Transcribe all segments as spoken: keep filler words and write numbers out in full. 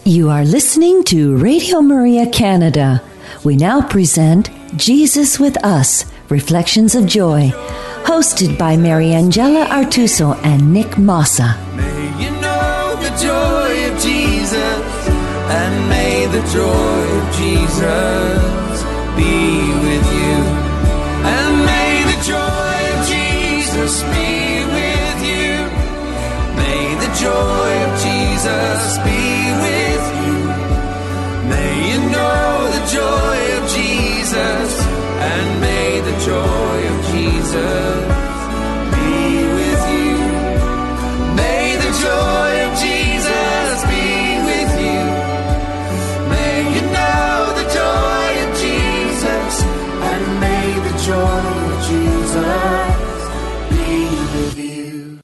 You are listening to Radio Maria Canada. We now present Jesus with Us, Reflections of Joy, hosted by Mariangela Artuso and Nick Mossa. May you know the joy of Jesus, and may the joy of Jesus be with you. And may the joy of Jesus be with you. May the joy of Jesus be with you. May you know the joy of Jesus, and may the joy of Jesus be with you. May the joy of Jesus be with you. May you know the joy of Jesus, and may the joy of Jesus be with you.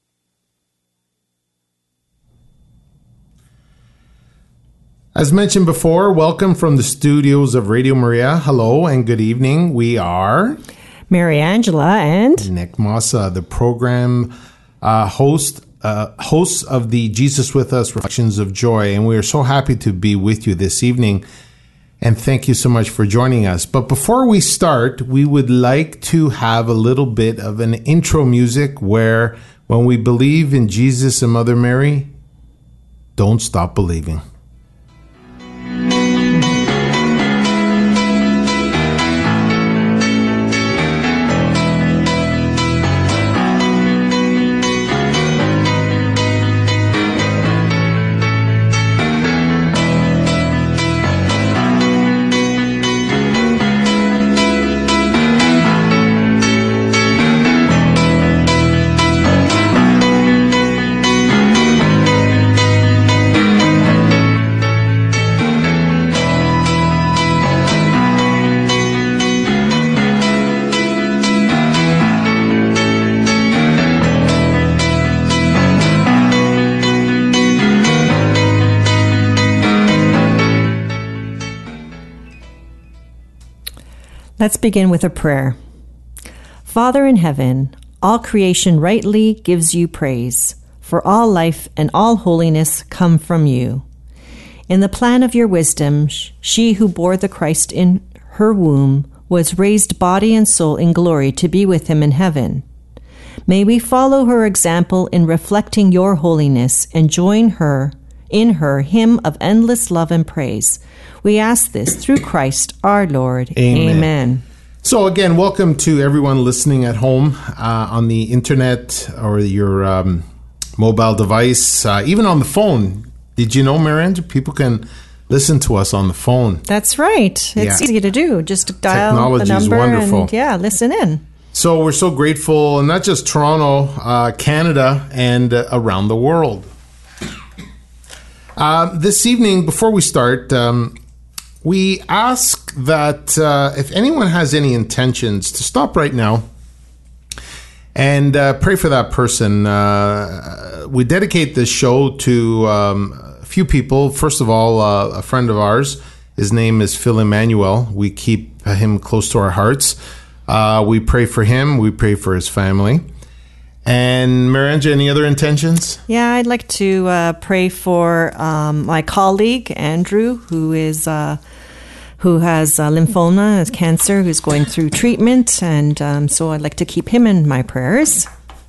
As mentioned before, welcome from the studios of Radio Maria. Hello and good evening. We are Mariangela and Nick Mossa, the program uh, host, uh, hosts of the Jesus with Us Reflections of Joy. And we are so happy to be with you this evening. And thank you so much for joining us. But before we start, we would like to have a little bit of an intro music where when we believe in Jesus and Mother Mary, don't stop believing. Let's begin with a prayer. Father in heaven, all creation rightly gives you praise, for all life and all holiness come from you. In the plan of your wisdom, she who bore the Christ in her womb was raised body and soul in glory to be with him in heaven. May we follow her example in reflecting your holiness and join her in her hymn of endless love and praise. We ask this through Christ our Lord. Amen. Amen. So again, welcome to everyone listening at home uh, on the internet or your um, mobile device, uh, even on the phone. Did you know, Miranda, people can listen to us on the phone? That's right. It's Yeah. easy to do. Just dial Technology the is number wonderful. and yeah, listen in. So we're so grateful, and not just Toronto, uh, Canada, and uh, around the world. Uh, this evening, before we start, um, we ask that uh, if anyone has any intentions to stop right now and uh, pray for that person. Uh, we dedicate this show to um, a few people. First of all, uh, a friend of ours. His name is Phil Emmanuel. We keep him close to our hearts. Uh, we pray for him. We pray for his family. And Maranja, any other intentions? Yeah, I'd like to uh, pray for um, my colleague Andrew, who is uh, who has uh, lymphoma, has cancer, who's going through treatment, and um, so I'd like to keep him in my prayers.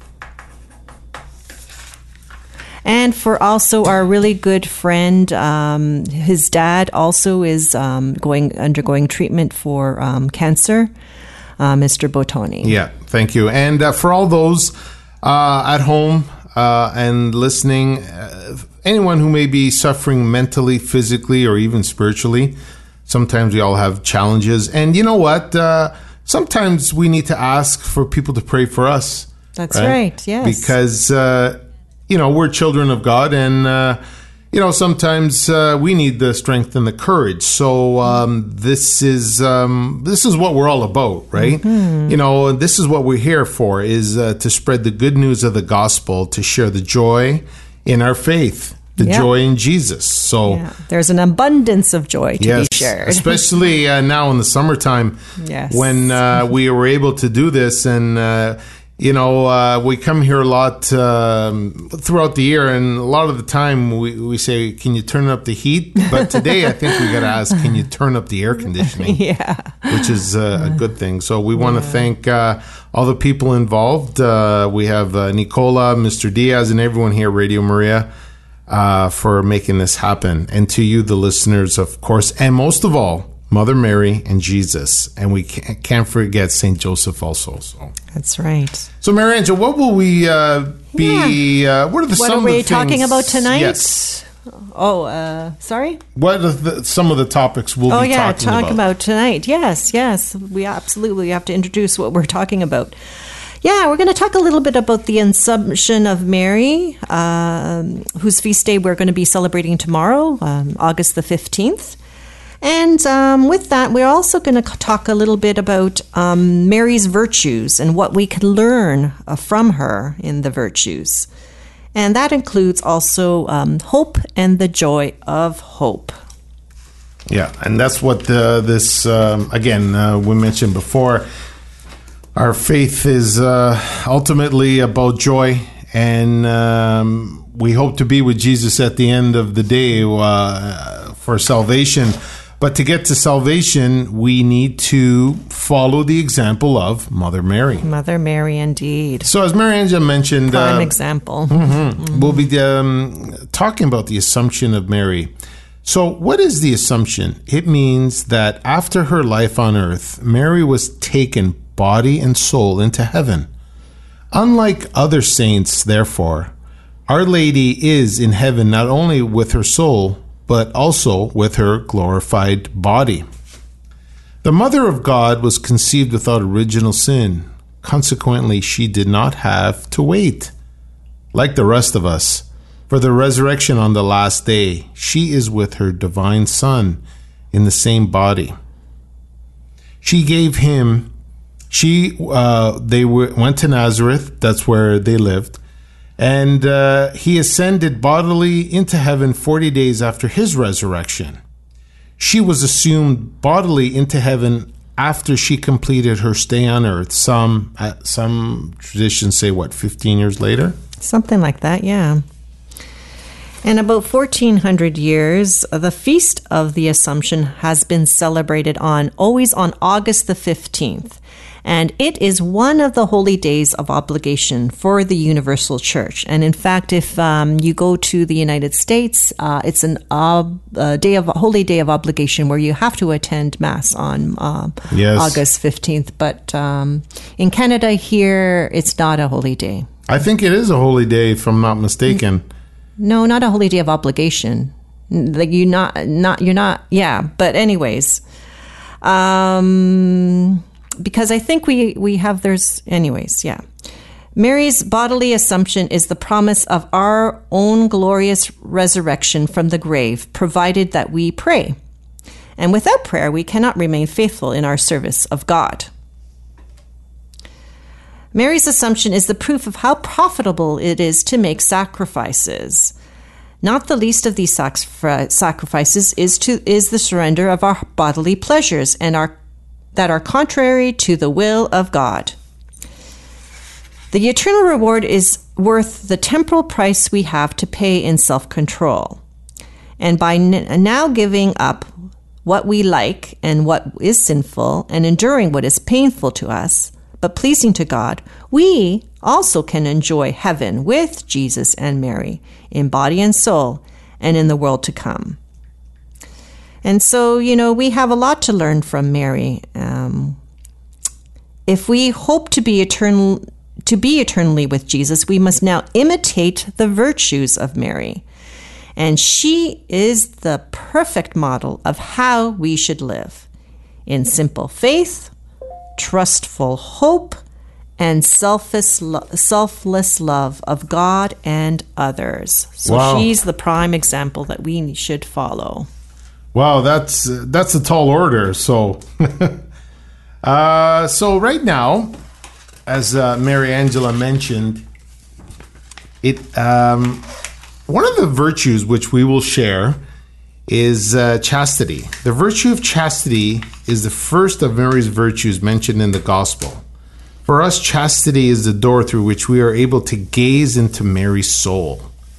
And for also our really good friend, um, his dad also is um, going undergoing treatment for um, cancer, uh, Mister Botoni. Yeah, thank you. And uh, for all those uh, at home uh, and listening, uh, anyone who may be suffering mentally, physically, or even spiritually, sometimes we all have challenges. And you know what? Uh, sometimes we need to ask for people to pray for us. That's right, right yes. Because... Uh, You know, we're children of God, and, uh, you know, sometimes uh, we need the strength and the courage. So um, this is um, this is what we're all about, right? Mm-hmm. You know, this is what we're here for, is uh, to spread the good news of the gospel, to share the joy in our faith, the yeah. joy in Jesus. So yeah. there's an abundance of joy to yes, be shared. especially uh, now in the summertime yes. when uh, we were able to do this. And, uh, you know, uh, we come here a lot um, throughout the year, and a lot of the time we, we say, can you turn up the heat? But today I think we got to ask, can you turn up the air conditioning? Yeah. Which is uh, a good thing. So we want to yeah. thank uh, all the people involved. Uh, we have uh, Nicola, Mister Diaz, and everyone here at Radio Maria uh, for making this happen. And to you, the listeners, of course, and most of all, Mother Mary and Jesus, and we can't forget Saint Joseph also. So that's right. So, Mary Angela, what will we uh, be? Yeah. Uh, what are the what some are we of the talking things, about tonight? Yes. Oh, uh, sorry. What are the, some of the topics we'll oh, be yeah, talking talk about? about tonight? Yes, yes. We absolutely have to introduce what we're talking about. Yeah, we're going to talk a little bit about the Assumption of Mary, um, whose feast day we're going to be celebrating tomorrow, um, August the fifteenth. And um, with that, we're also going to talk a little bit about um, Mary's virtues and what we can learn uh, from her in the virtues. And that includes also um, hope and the joy of hope. Yeah, and that's what the, this, um, again, uh, we mentioned before, our faith is uh, ultimately about joy, and um, we hope to be with Jesus at the end of the day uh, for salvation. But to get to salvation, we need to follow the example of Mother Mary. Mother Mary, indeed. So as Mary Angela mentioned... Prime uh, example. Mm-hmm, mm-hmm. We'll be um, talking about the Assumption of Mary. So what is the Assumption? It means that after her life on earth, Mary was taken body and soul into heaven. Unlike other saints, therefore, Our Lady is in heaven not only with her soul, but also with her glorified body. The Mother of God was conceived without original sin. Consequently, she did not have to wait, like the rest of us, for the resurrection on the last day. She is with her divine Son in the same body. She gave him, she, uh, they were, went to Nazareth, that's where they lived, and uh, he ascended bodily into heaven forty days after his resurrection. She was assumed bodily into heaven after she completed her stay on earth. Some uh, some traditions say, what, fifteen years later? Something like that, yeah. In about fourteen hundred years, the Feast of the Assumption has been celebrated on always on August the fifteenth. And it is one of the holy days of obligation for the Universal Church. And in fact, if um, you go to the United States, uh, it's an ob- uh, day of holy day of obligation where you have to attend Mass on uh, yes. August fifteenth. But um, in Canada here, it's not a holy day. I think it is a holy day, if I'm not mistaken. No, not a holy day of obligation. Like you not not you're not yeah. But anyways, um. Because I think we, we have, there's, anyways, yeah. Mary's bodily assumption is the promise of our own glorious resurrection from the grave, provided that we pray. And without prayer, we cannot remain faithful in our service of God. Mary's assumption is the proof of how profitable it is to make sacrifices. Not the least of these sacrifices is to is the surrender of our bodily pleasures and our that are contrary to the will of God. The eternal reward is worth the temporal price we have to pay in self-control. And by n- now giving up what we like and what is sinful and enduring what is painful to us, but pleasing to God, we also can enjoy heaven with Jesus and Mary in body and soul and in the world to come. And so, you know, we have a lot to learn from Mary. Um, if we hope to be eternal, to be eternally with Jesus, we must now imitate the virtues of Mary. And she is the perfect model of how we should live in simple faith, trustful hope, and selfless, lo- selfless love of God and others. So wow. She's the prime example that we should follow. Wow, that's that's a tall order. So, uh, so right now, as uh, Mary Angela mentioned, it um, one of the virtues which we will share is uh, chastity. The virtue of chastity is the first of Mary's virtues mentioned in the Gospel. For us, chastity is the door through which we are able to gaze into Mary's soul.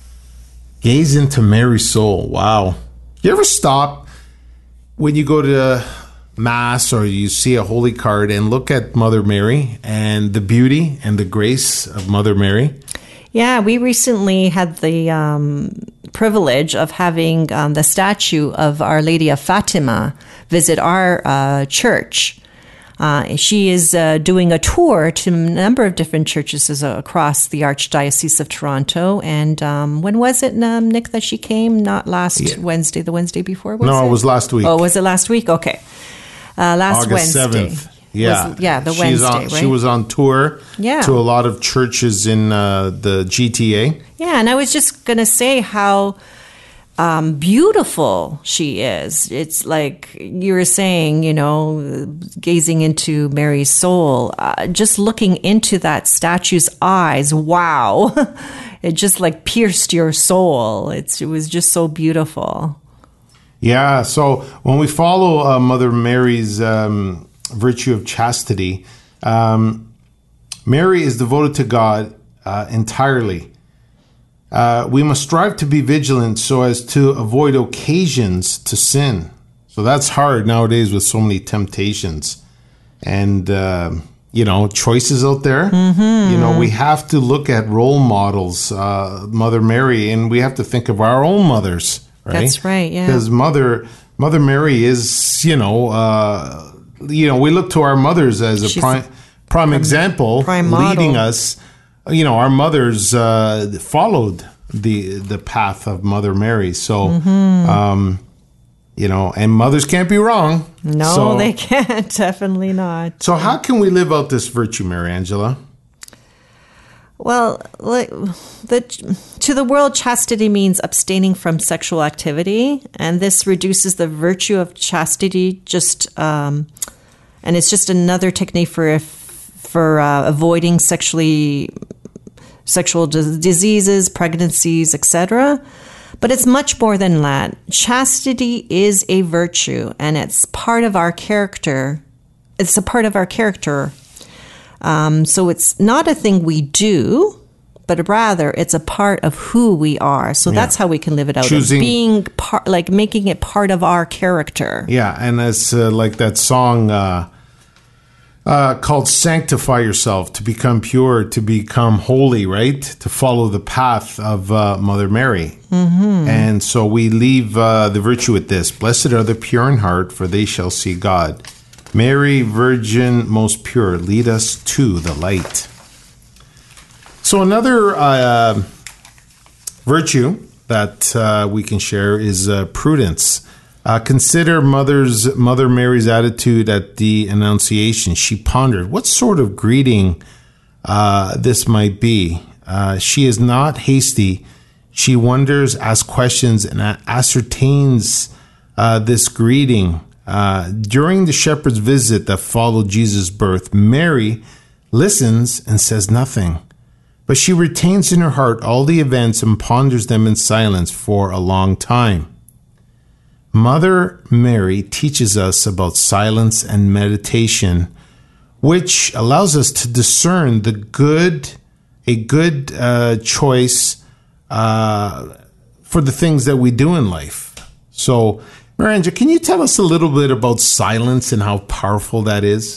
Gaze into Mary's soul. Wow. You ever stop when you go to Mass or you see a holy card and look at Mother Mary and the beauty and the grace of Mother Mary? Yeah, we recently had the um, privilege of having um, the statue of Our Lady of Fatima visit our uh, church. Uh, she is uh, doing a tour to a number of different churches across the Archdiocese of Toronto. And um, when was it, um, Nick, that she came? Not last yeah. Wednesday, the Wednesday before? Was no, it? it was last week. Oh, was it last week? Okay. Uh, last August Wednesday. seventh. Yeah. Was, yeah, the She's Wednesday, on, right? She was on tour yeah. to a lot of churches in uh, the G T A. Yeah, and I was just going to say how um, beautiful she is. It's like you were saying, you know, gazing into Mary's soul, uh, just looking into that statue's eyes. Wow. It just like pierced your soul. It's, it was just so beautiful. Yeah, so when we follow uh, Mother Mary's um, virtue of chastity, um, Mary is devoted to God uh, entirely. Uh, we must strive to be vigilant so as to avoid occasions to sin. So that's hard nowadays with so many temptations and, uh, you know, choices out there. Mm-hmm. You know, we have to look at role models, uh, Mother Mary, and we have to think of our own mothers, right? That's right, yeah. Because Mother, Mother Mary is, you know, uh, you know, we look to our mothers as a She's prime, prime, prime example, prime leading model. us. You know, our mothers uh, followed the the path of Mother Mary. So, mm-hmm. um, you know, and mothers can't be wrong. No, so, they can't. Definitely not. So how can we live out this virtue, Mary Angela? Well, like, the, to the world, chastity means abstaining from sexual activity, and this reduces the virtue of chastity. Just, um, and it's just another technique for for uh, avoiding sexually sexual d- diseases, pregnancies, et cetera. But it's much more than that. Chastity is a virtue, and it's part of our character. It's a part of our character. Um, so it's not a thing we do, but rather it's a part of who we are. So yeah. that's how we can live it out. Choosing, being part, like making it part of our character. Yeah, and it's uh, like that song uh, uh, called "Sanctify Yourself," to become pure, to become holy, right? To follow the path of uh, Mother Mary. Mm-hmm. And so we leave uh, the virtue with this: "Blessed are the pure in heart, for they shall see God." Mary, Virgin, most pure, lead us to the light. So another uh, virtue that uh, we can share is uh, prudence. Uh, consider Mother's Mother Mary's attitude at the Annunciation. She pondered what sort of greeting uh, this might be. Uh, she is not hasty. She wonders, asks questions, and ascertains uh, this greeting. Uh, during the shepherd's visit that followed Jesus' birth, Mary listens and says nothing, but she retains in her heart all the events and ponders them in silence for a long time. Mother Mary teaches us about silence and meditation, which allows us to discern the good, a good uh, choice uh, for the things that we do in life. So, Miranda, can you tell us a little bit about silence and how powerful that is?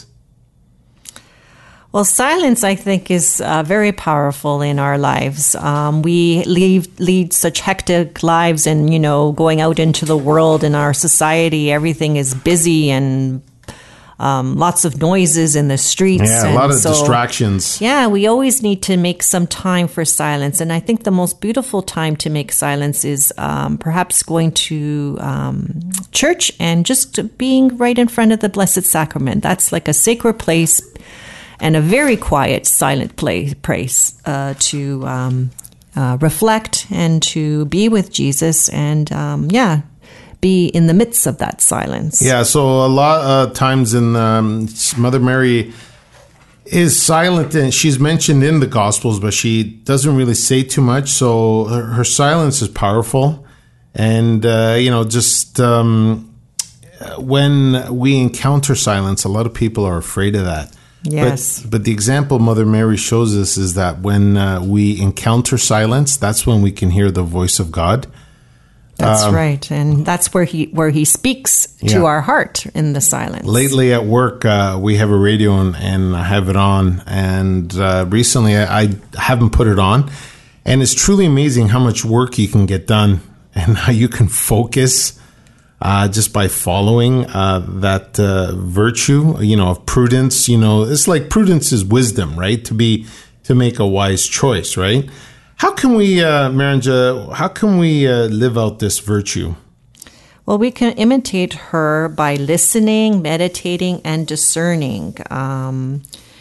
Well, silence, I think, is uh, very powerful in our lives. Um, we lead, lead such hectic lives and, you know, going out into the world in our society, everything is busy and um, lots of noises in the streets. Yeah, a lot of so, distractions. Yeah, we always need to make some time for silence. And I think the most beautiful time to make silence is um, perhaps going to um, church and just being right in front of the Blessed Sacrament. That's like a sacred place and a very quiet, silent place, place uh, to um, uh, reflect and to be with Jesus and, um, yeah, be in the midst of that silence. Yeah, so a lot of times in um, Mother Mary is silent, and she's mentioned in the Gospels, but she doesn't really say too much. So her, her silence is powerful. And, uh, you know, just um, when we encounter silence, a lot of people are afraid of that. Yes. But, but the example Mother Mary shows us is that when uh, we encounter silence, that's when we can hear the voice of God. That's Um, right. And that's where he where he speaks to Yeah. our heart in the silence. Lately at work, uh, we have a radio and, and I have it on. And uh, recently I, I haven't put it on. And it's truly amazing how much work you can get done and how you can focus uh, just by following uh, that uh, virtue, you know, of prudence. You know, it's like prudence is wisdom, right? To be, to make a wise choice, right? How can we, uh, Maranja, how can we uh, live out this virtue? Well, we can imitate her by listening, meditating, and discerning. Um,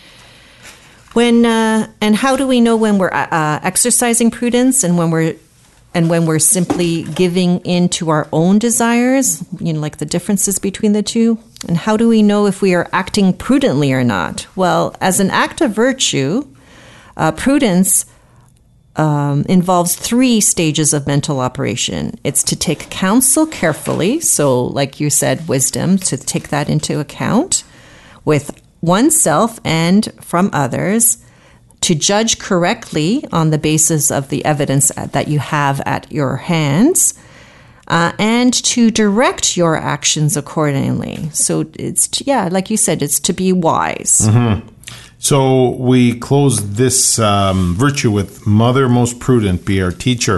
when uh, and how do we know when we're uh, exercising prudence and when we're and when we're simply giving in to our own desires? You know, like the differences between the two. And how do we know if we are acting prudently or not? Well, as an act of virtue, uh, prudence Um, involves three stages of mental operation. It's to take counsel carefully, so like you said, wisdom, to take that into account with oneself and from others, to judge correctly on the basis of the evidence that you have at your hands, uh, and to direct your actions accordingly. So it's, yeah, like you said, it's to be wise. Mm-hmm. So we close this um, virtue with Mother Most Prudent, be our teacher.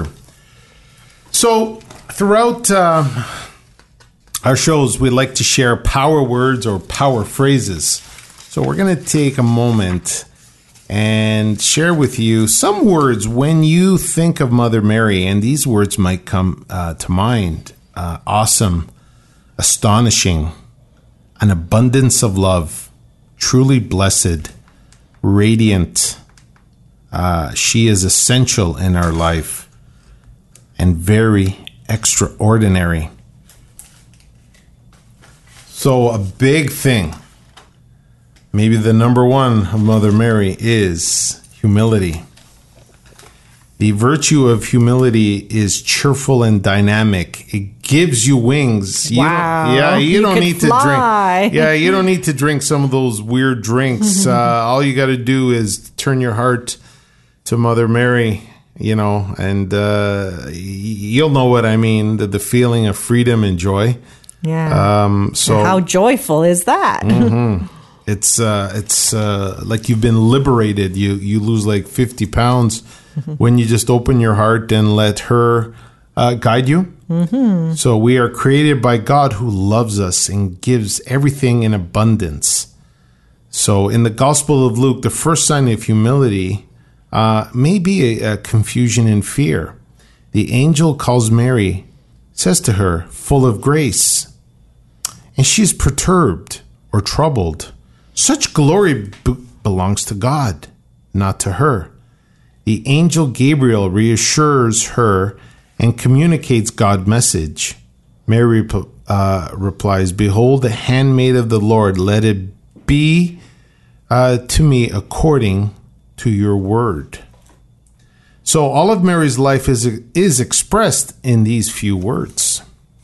So throughout uh, our shows, we like to share power words or power phrases. So we're going to take a moment and share with you some words when you think of Mother Mary, and these words might come uh, to mind. Uh, awesome, astonishing, an abundance of love, truly blessed, radiant. Uh, she is essential in our life and very extraordinary. So a big thing, maybe the number one of Mother Mary, is humility. The virtue of humility is cheerful and dynamic. It gives you wings. You Wow. don't, yeah, you, You don't could need fly. to drink. Yeah, you don't need to drink some of those weird drinks. Uh, all you got to do is turn your heart to Mother Mary, you know, and uh, y- you'll know what I mean, the, the feeling of freedom and joy. Yeah. Um, so How joyful is that? Mm-hmm. It's uh, it's uh, like you've been liberated. You you lose like fifty pounds when you just open your heart and let her uh, guide you. Mm-hmm. So we are created by God who loves us and gives everything in abundance. So in the Gospel of Luke, the first sign of humility uh, may be a, a confusion and fear. The angel calls Mary, says to her, full of grace, and she is perturbed or troubled. Such glory b- belongs to God, not to her. The angel Gabriel reassures her and communicates God's message. Mary uh, replies, behold, the handmaid of the Lord, let it be uh, to me according to your word. So all of Mary's life is, is expressed in these few words.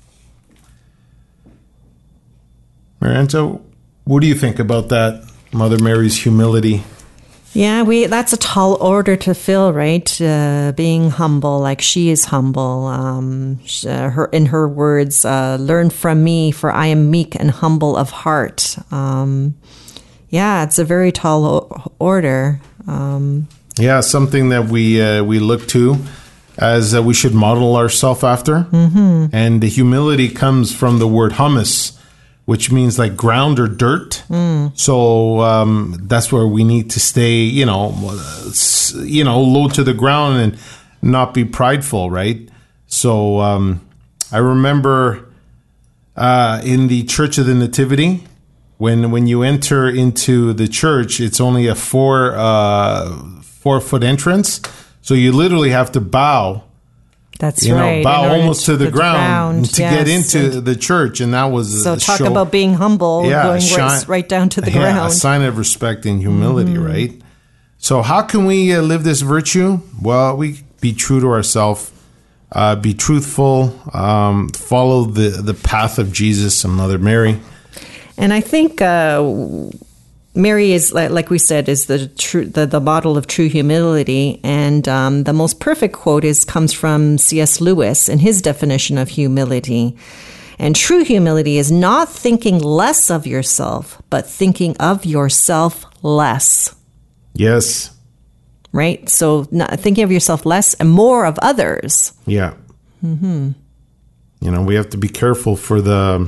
Maranta, what do you think about that, Mother Mary's humility? Yeah, we that's a tall order to fill, right? Uh, being humble, like she is humble. Um, sh- uh, her in her words, uh, "Learn from me, for I am meek and humble of heart." Um, yeah, it's a very tall o- order. Um, yeah, something that we uh, we look to as uh, we should model ourselves after. Mm-hmm. And the humility comes from the word humus, which means like ground or dirt. Mm. So um, that's where we need to stay, you know, you know, low to the ground and not be prideful, right? So um, I remember uh, in the Church of the Nativity, when when you enter into the church, it's only a four uh, four foot entrance, so you literally have to bow. That's you know, right. bow in order almost to the, the ground, ground, to yes. get into And the church, and that was so a talk show. about being humble, Yeah, going shine- right, right down to the yeah, ground. a sign of respect and humility, Mm-hmm. right? So how can we uh, live this virtue? Well, we be true to ourselves, uh, be truthful, um, follow the, the path of Jesus and Mother Mary. And I think uh, Mary is, like we said, is the true the, the model of true humility, and um, the most perfect quote is comes from C S Lewis in his definition of humility. And true humility is not thinking less of yourself, but thinking of yourself less. Yes. Right? So not thinking of yourself less and more of others. Yeah. Mm-hmm. You know, we have to be careful for the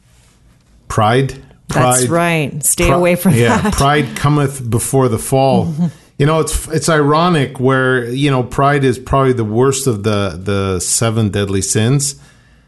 pride. Pride, That's right. Stay pri- away from yeah, that. Pride cometh before the fall. Mm-hmm. You know, it's it's ironic where, you know, pride is probably the worst of the, the seven deadly sins.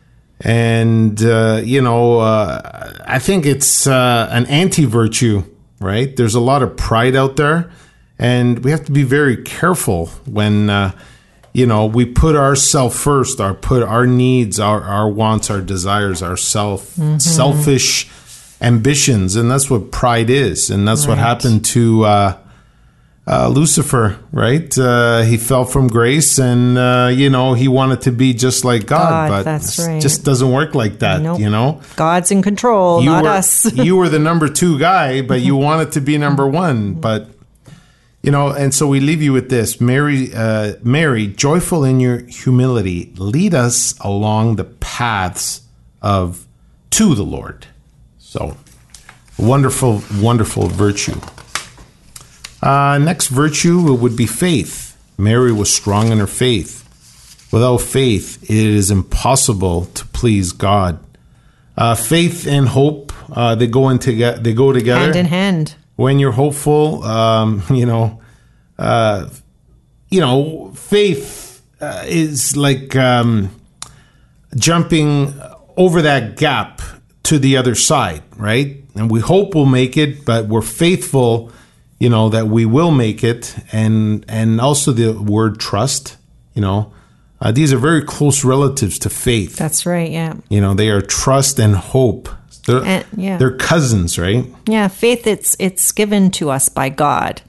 And, uh, you know, uh, I think it's uh, an anti-virtue, right? There's a lot of pride out there. And we have to be very careful when, uh, you know, we put ourselves first, our put our needs, our, our wants, our desires, our self, mm-hmm. selfish ambitions. And that's what pride is. And that's right. what happened to uh, uh, Lucifer, right? Uh, he fell from grace and, uh, you know, he wanted to be just like God. God but that's right. it just doesn't work like that, nope. you know? God's in control, you not were, us. You were the number two guy, but you wanted to be number one. But, you know, and so we leave you with this. Mary, uh, Mary, joyful in your humility, lead us along the paths of to the Lord. So, wonderful, wonderful virtue. Uh, next virtue would be faith. Mary was strong in her faith. Without faith, it is impossible to please God. Uh, faith and hope, uh, they go in together. They go together, hand in hand. When you're hopeful, um, you know, uh, you know, faith uh, is like um, jumping over that gap to the other side, right? And we hope we'll make it, but we're faithful, you know, that we will make it. And and also the word trust, you know, uh, these are very close relatives to faith. That's right, yeah. You know, they are trust and hope. They're, and, yeah. they're cousins, right? Yeah, faith, it's it's given to us by God.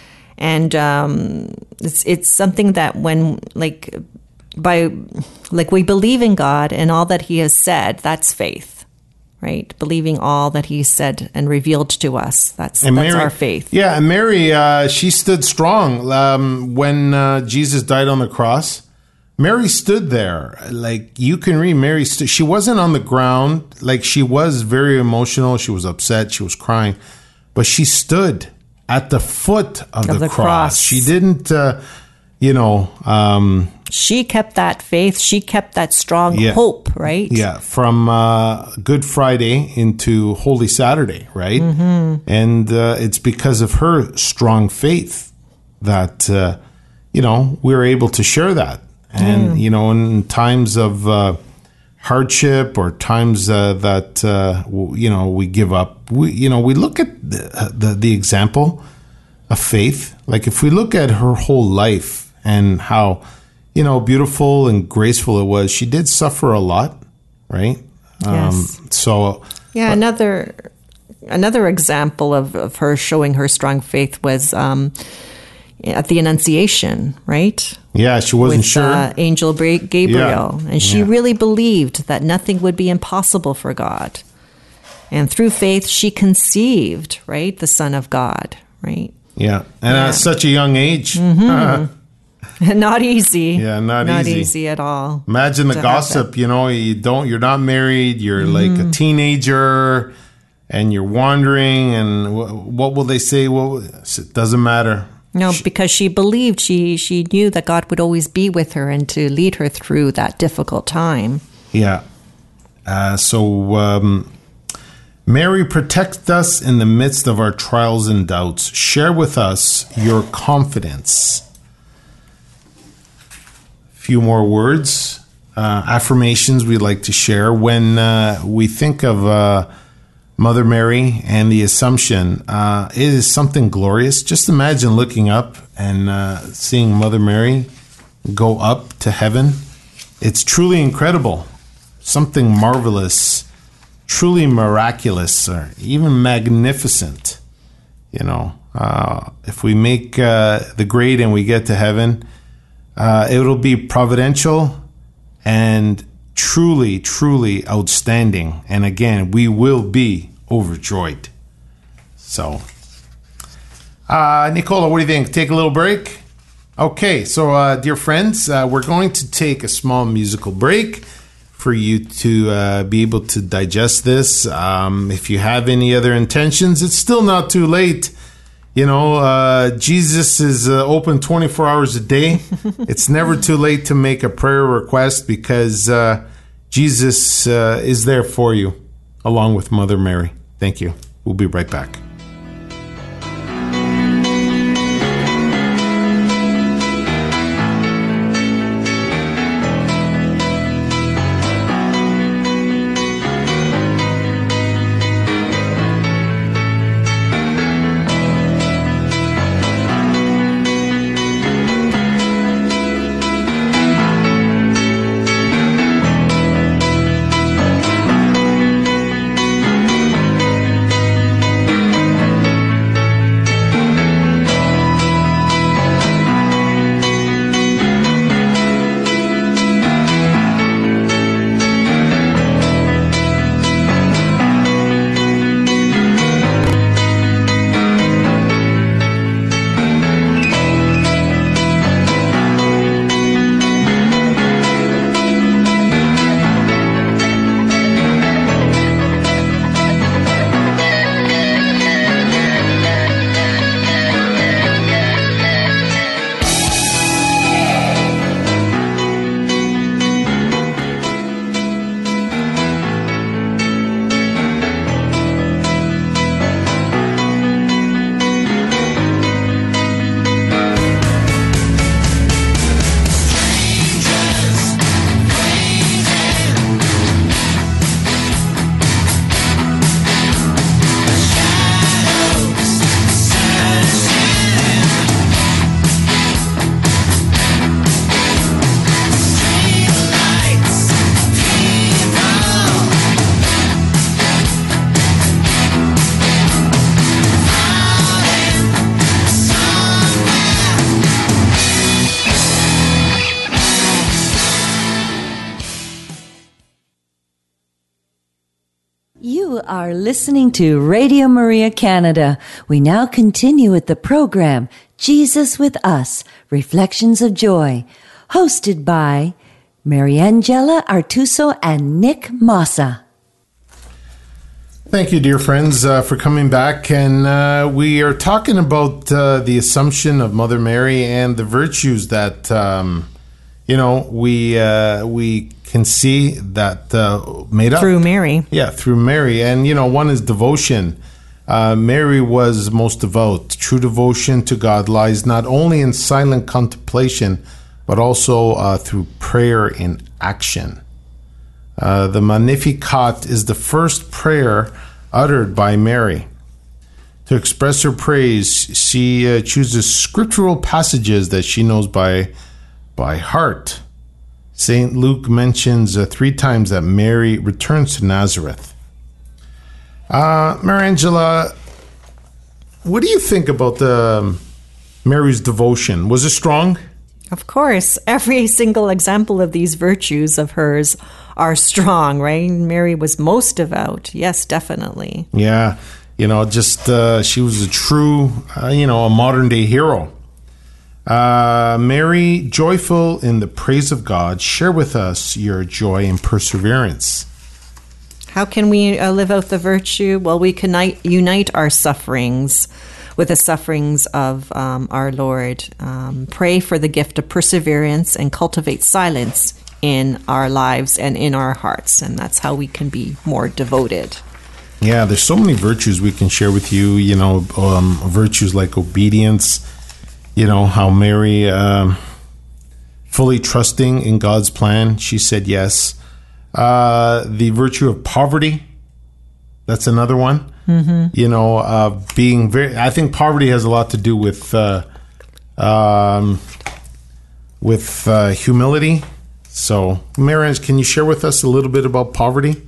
And um, it's it's something that when, like, by, like, we believe in God and all that he has said, that's faith, right? Believing all that he said and revealed to us, that's, that's Mary, our faith. Yeah, and Mary, uh, she stood strong um, when uh, Jesus died on the cross. Mary stood there. Like, you can read Mary. St- she wasn't on the ground. Like, she was very emotional. She was upset. She was crying. But she stood at the foot of, of the, the cross. cross. She didn't, uh, you know... Um, she kept that faith. She kept that strong yeah, hope, right? Yeah, from uh, Good Friday into Holy Saturday, right? Mm-hmm. And uh, it's because of her strong faith that, uh, you know, we're able to share that. And, mm. you know, in times of uh, hardship or times uh, that, uh, you know, we give up, we, you know, we look at the, the, the example of faith. Like, if we look at her whole life and how, you know, beautiful and graceful it was, she did suffer a lot, right? Yes. Um, so, yeah, but, another another example of, of her showing her strong faith was um, at the Annunciation, right? Yeah, she wasn't With, sure. Uh, Angel Gabriel. Yeah. And she yeah. really believed that nothing would be impossible for God. And through faith, she conceived, right, the Son of God, right? Yeah, and yeah. at such a young age. Mm-hmm. Uh, not easy. Yeah, not, not easy. easy at all. Imagine the gossip, you know, you don't, you're not married, you're mm-hmm. like a teenager, and you're wandering, and what, what will they say? Well, it doesn't matter. No, because she believed, she she knew that God would always be with her and to lead her through that difficult time. Yeah. Uh, so um, Mary, protect us in the midst of our trials and doubts. Share with us your confidence. A few more words, uh, affirmations we'd like to share. When uh, we think of uh, Mother Mary and the Assumption, uh, it is something glorious. Just imagine looking up and uh, seeing Mother Mary go up to heaven. It's truly incredible. Something marvelous, truly miraculous, or even magnificent. You know, uh, if we make uh, the grade and we get to heaven, uh, it'll be providential and truly, truly outstanding. And again, we will be overjoyed. So Uh, Nicola, what do you think? Take a little break? Okay, so uh, dear friends, uh, we're going to take a small musical break for you to uh, be able to digest this. Um, if you have any other intentions, it's still not too late. You know, uh, Jesus is uh, open twenty-four hours a day. It's never too late to make a prayer request because uh, Jesus uh, is there for you, along with Mother Mary. Thank you. We'll be right back. You are listening to Radio Maria Canada. We now continue with the program, Jesus with Us, Reflections of Joy, hosted by Mariangela Artuso and Nick Massa. Thank you, dear friends, uh, for coming back. And uh, we are talking about uh, the Assumption of Mother Mary and the virtues that, um, you know, we uh, we can see that uh, made up. Through Mary. Yeah, through Mary. And, you know, one is devotion. Uh, Mary was most devout. True devotion to God lies not only in silent contemplation, but also uh, through prayer in action. Uh, the Magnificat is the first prayer uttered by Mary. To express her praise, she uh, chooses scriptural passages that she knows by, by heart. Saint Luke mentions uh, three times that Mary returns to Nazareth. Uh, Mariangela, what do you think about the um, Mary's devotion? Was it strong? Of course, every single example of these virtues of hers are strong, right? Mary was most devout. Yes, definitely. Yeah, you know, just uh, she was a true, uh, you know, a modern day hero. Uh, Mary, joyful in the praise of God, share with us your joy and perseverance. How can we uh, live out the virtue? Well, we can unite, unite our sufferings with the sufferings of um, our Lord. Um, pray for the gift of perseverance and cultivate silence in our lives and in our hearts. And that's how we can be more devoted. Yeah, there's so many virtues we can share with you, you know, um, virtues like obedience, you know, how Mary, um, fully trusting in God's plan, she said yes. Uh, the virtue of poverty, that's another one. Mm-hmm. You know, uh, being very, I think poverty has a lot to do with, uh, um, with uh, humility. So, Mary, can you share with us a little bit about poverty?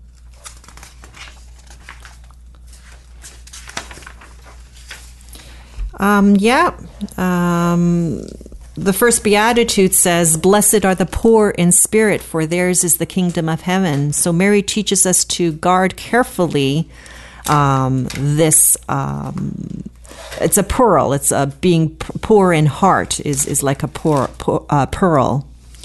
Um, yeah. Um, the first Beatitude says, "Blessed are the poor in spirit, for theirs is the kingdom of heaven." So Mary teaches us to guard carefully um, this um, it's a pearl. It's a being poor in heart is is like a poor, poor uh, pearl.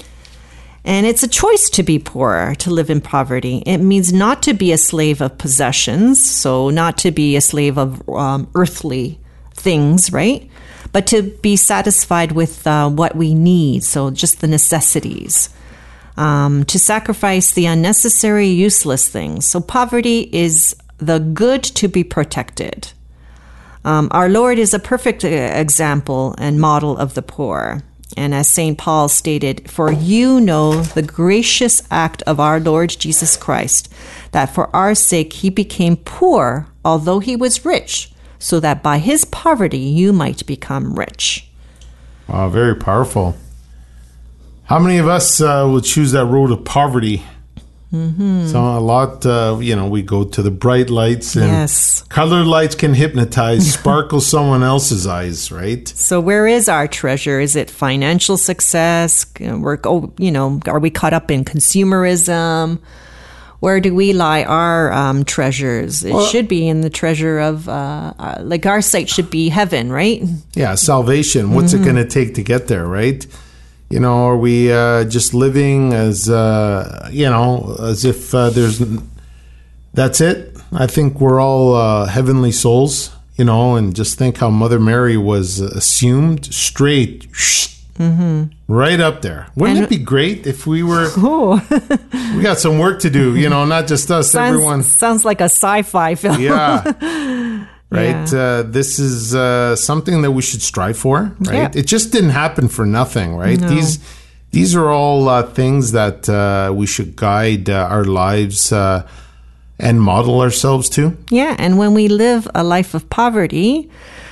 And it's a choice to be poor, to live in poverty. It means not to be a slave of possessions, so not to be a slave of um, earthly things, right? But to be satisfied with uh, what we need, so just the necessities. Um, to sacrifice the unnecessary, useless things. So poverty is the good to be protected. Um, our Lord is a perfect example and model of the poor. And as Saint Paul stated, for you know the gracious act of our Lord Jesus Christ, that for our sake he became poor, although he was rich, so that by his poverty you might become rich. Wow, very powerful. How many of us uh, would choose that road of poverty? Mm-hmm. So a lot, uh, you know, we go to the bright lights, and yes. colored lights can hypnotize, sparkle someone else's eyes, right? So where is our treasure? Is it financial success? We're, oh, you know, are we caught up in consumerism? Where do we lie our um, treasures? It well, should be in the treasure of, uh, uh, like our sight should be heaven, right? Yeah, salvation. What's mm-hmm. it going to take to get there, right? You know, are we uh, just living as, uh, you know, as if uh, there's, that's it? I think we're all uh, heavenly souls, you know, and just think how Mother Mary was assumed straight, mm-hmm. right up there. Wouldn't and, it be great if we were, oh. we got some work to do, you know, not just us, sounds, everyone. Sounds like a sci-fi film. Yeah. Right. Yeah. Uh, this is uh, something that we should strive for. Right. Yeah. It just didn't happen for nothing. Right. No. These these are all uh, things that uh, we should guide uh, our lives uh, and model ourselves to. Yeah. And when we live a life of poverty,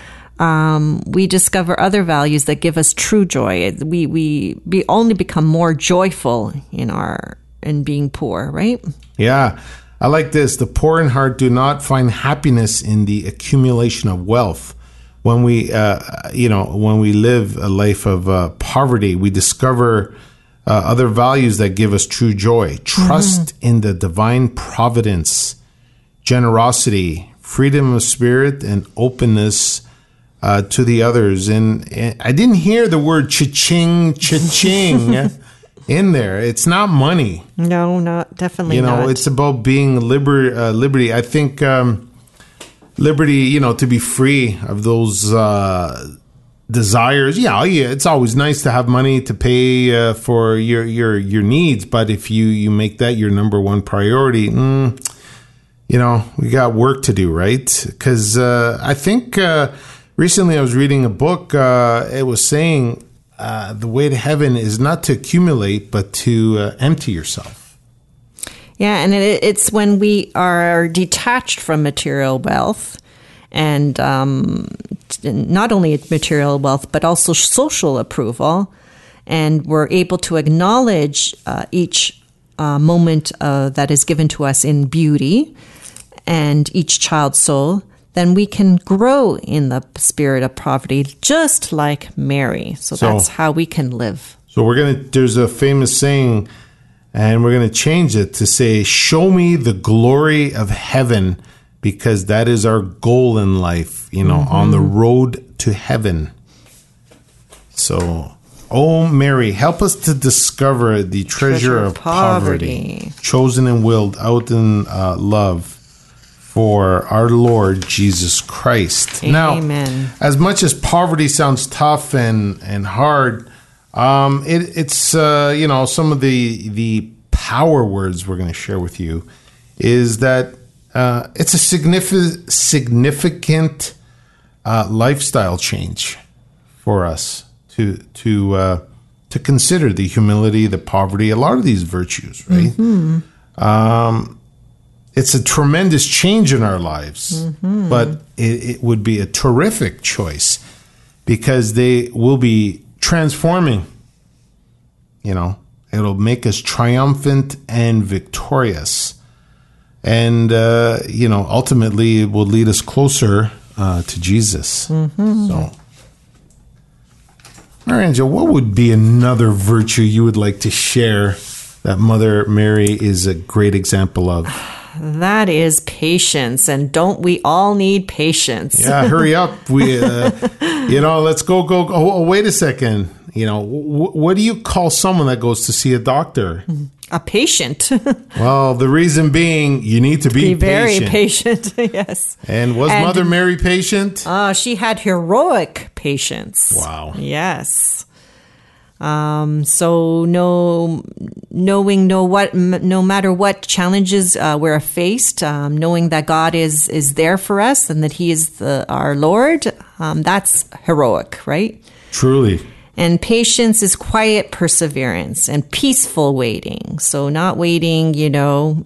um, we discover other values that give us true joy. We we we only become more joyful in our in being poor. Right. Yeah. I like this. The poor in heart do not find happiness in the accumulation of wealth. When we, uh, you know, when we live a life of uh, poverty, we discover uh, other values that give us true joy. Trust mm-hmm. in the divine providence, generosity, freedom of spirit, and openness uh, to the others. And, and I didn't hear the word cha-ching, cha-ching. in there. It's not money. No, not definitely you know, not. It's about being liber- uh, liberty. I think um, liberty, you know, to be free of those uh, desires. Yeah, yeah, it's always nice to have money to pay uh, for your, your your needs. But if you, you make that your number one priority, mm, you know, we got work to do, right? Because uh, I think uh, recently I was reading a book. Uh, it was saying, Uh, the way to heaven is not to accumulate, but to uh, empty yourself. Yeah, and it, it's when we are detached from material wealth, and um, not only material wealth, but also social approval, and we're able to acknowledge uh, each uh, moment uh, that is given to us in beauty and each child's soul, then we can grow in the spirit of poverty, just like Mary. So, so that's how we can live. So we're gonna. There's a famous saying, and we're gonna change it to say, "Show me the glory of heaven," because that is our goal in life. You know, mm-hmm. on the road to heaven. So, oh Mary, help us to discover the treasure, treasure of poverty. poverty, chosen and willed out in uh, love. For our Lord Jesus Christ. Amen. Now, as much as poverty sounds tough and and hard, um, it, it's uh, you know, some of the the power words we're going to share with you is that uh, it's a significant significant uh, lifestyle change for us to to uh, to consider the humility, the poverty, a lot of these virtues, right? Mm-hmm. Um, It's a tremendous change in our lives, mm-hmm. but it, it would be a terrific choice because they will be transforming. You know, it'll make us triumphant and victorious. And, uh, you know, ultimately it will lead us closer uh, to Jesus. Mm-hmm. So, Mariangela, what would be another virtue you would like to share that Mother Mary is a great example of? that is patience. And don't we all need patience? Yeah, hurry up. We, uh, you know, let's go, go, go. Oh, wait a second. You know, w- what do you call someone that goes to see a doctor? A patient. Well, the reason being, you need to be, Be very patient. patient, yes. And was And- Mother Mary patient? Uh, she had heroic patience. Wow. Yes. Um, so no, knowing no what, m- no matter what challenges uh, we're faced, um, knowing that God is is there for us and that He is the, our Lord, um, that's heroic, right? Truly. And patience is quiet perseverance and peaceful waiting. So not waiting, you know,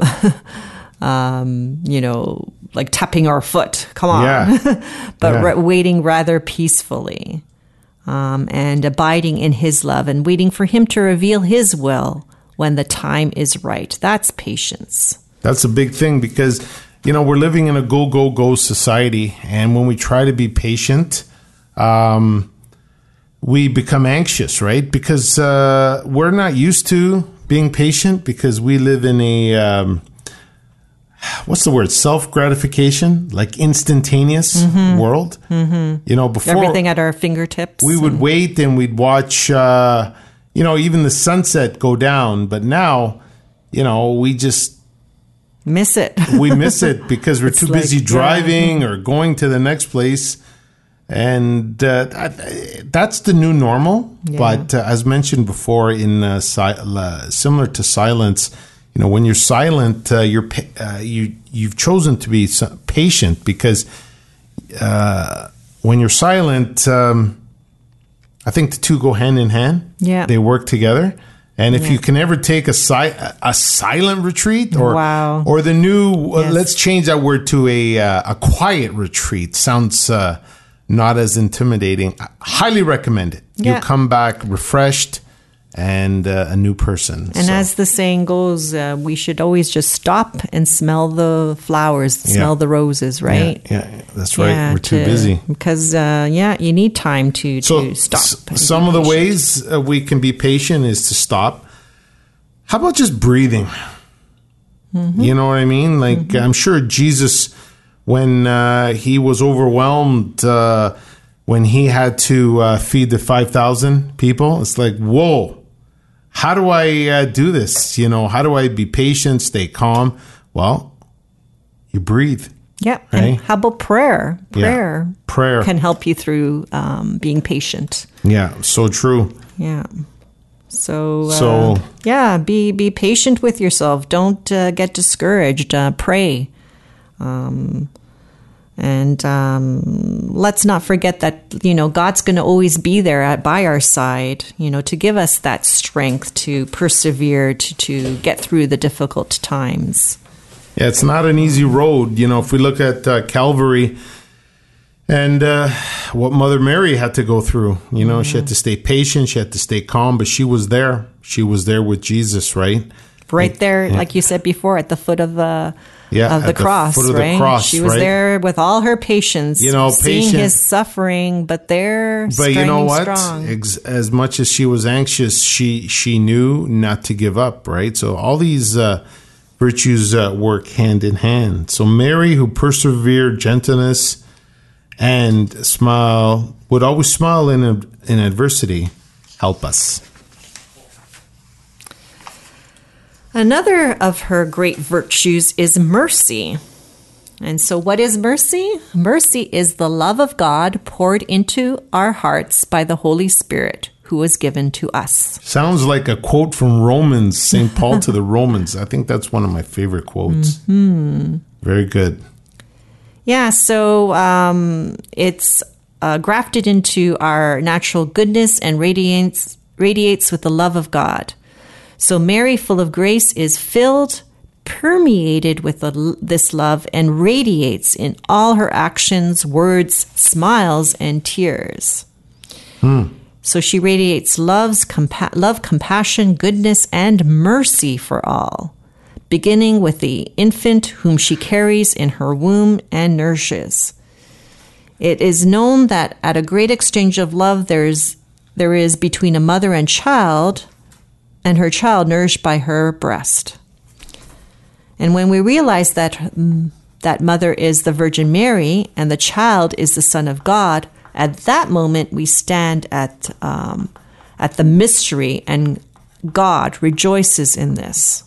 um, you know, like tapping our foot. Come on. Yeah. but Yeah. ra- waiting rather peacefully. Um, and abiding in His love and waiting for Him to reveal His will when the time is right. That's patience. That's a big thing because, you know, we're living in a go, go, go society. And when we try to be patient, um, we become anxious, right? Because uh, we're not used to being patient because we live in a, um, what's the word? Self-gratification, like instantaneous Mm-hmm. world. Mm-hmm. You know, before Everything at our fingertips. we would wait and we'd watch, uh, you know, even the sunset go down. But now, you know, we just, miss it. we miss it because we're It's too like, busy yeah. driving or going to the next place. And uh, that- that's the new normal. Yeah. But uh, as mentioned before, in uh, si- uh, similar to silence, you know, when you're silent, uh, you're pa- uh, you you've chosen to be s- patient because uh, when you're silent, um, I think the two go hand in hand. Yeah. They work together. And if Yeah. you can ever take a si- a silent retreat, or Wow. or the new, uh, Yes. let's change that word to a uh, a quiet retreat. Sounds uh, not as intimidating. I highly recommend it. Yeah. You come back refreshed and uh, a new person. And So, as the saying goes, uh, we should always just stop and smell the flowers, Yeah. smell the roses, yeah, right? yeah, that's right. Yeah, We're too to- busy. Because, uh, yeah, you need time to, So to stop. s- and some be of the patient. ways uh, we can be patient is to stop. How about just breathing? Mm-hmm. You know what I mean? Like I'm sure Jesus, when uh, he was overwhelmed, uh, when he had to uh, feed the five thousand people, it's like, whoa, how do I uh, do this? You know, how do I be patient, stay calm? Well, you breathe. Yeah. Right? And how about prayer? Yeah. Prayer. Prayer. Can help you through um, being patient. Yeah, so true. Yeah. So, uh, So- yeah, be be patient with yourself. Don't uh, get discouraged. Uh, pray. Um, and um, let's not forget that, you know, God's going to always be there at, by our side, you know, to give us that strength to persevere, to, to get through the difficult times. Yeah, it's not an easy road. You know, if we look at uh, Calvary and uh, what Mother Mary had to go through, you know, she had to stay patient, she had to stay calm, but she was there. She was there with Jesus, right? Right there, like you said before, at the foot of the Yeah, of the at the cross, foot of the right? cross, she was right? there with all her patience, You know, seeing patient- his suffering, but there, But you know what? strong. Ex- As much as she was anxious, she she knew not to give up, right? So all these uh, virtues uh, work hand in hand. So Mary, who persevered, gentleness, and smile, would always smile in a, in adversity. Help us. Another of her great virtues is mercy. And so, what is mercy? Mercy is the love of God poured into our hearts by the Holy Spirit, who was given to us. Sounds like a quote from Romans, Saint Paul to the Romans. I think that's one of my favorite quotes. Mm-hmm. Very good. Yeah, so um, it's uh, grafted into our natural goodness and radiates radiates with the love of God. So Mary, full of grace, is filled, permeated with the, this love, and radiates in all her actions, words, smiles, and tears. Hmm. So she radiates love's compa- love, compassion, goodness, and mercy for all, beginning with the infant whom she carries in her womb and nourishes. It is known that at a great exchange of love there is, there is between a mother and child, and her child nourished by her breast. And when we realize that mm, that mother is the Virgin Mary and the child is the Son of God, at that moment we stand at um, at the mystery, and God rejoices in this.